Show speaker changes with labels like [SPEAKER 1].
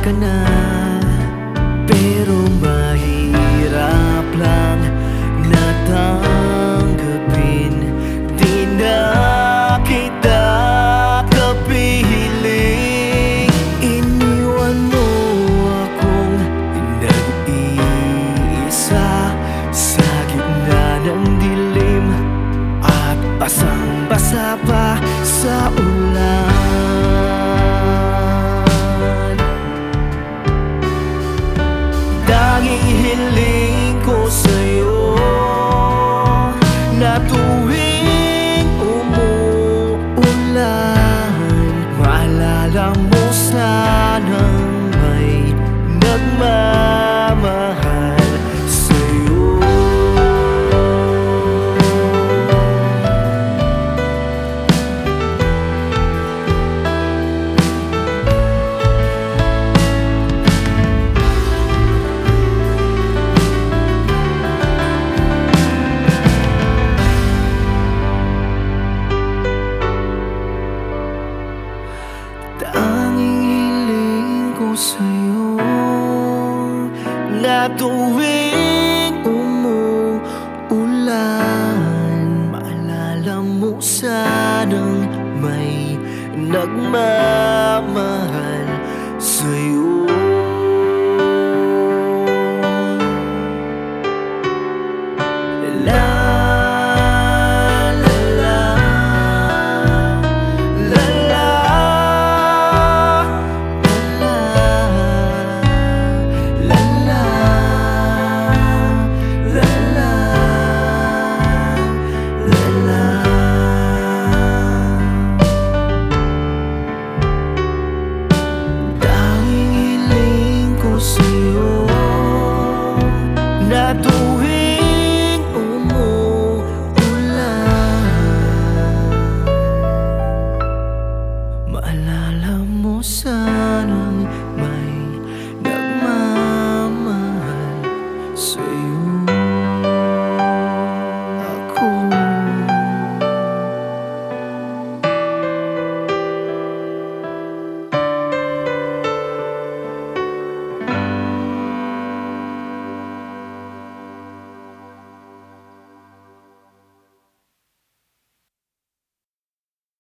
[SPEAKER 1] ka na, pero mahirap lang natanggapin. Di na kita kapiling. Iniwan mo akong nag-iisa sa gitna ng dilim, at basang-basa pa sa ulan. Tanging hiling ko sa'yo na tuwing umuulan, maalala mo sanang may nagmamahal sa'yo. Tanging hiling ko sa'yo na tuwing umuulan, maalala mo sanang may nagmamahal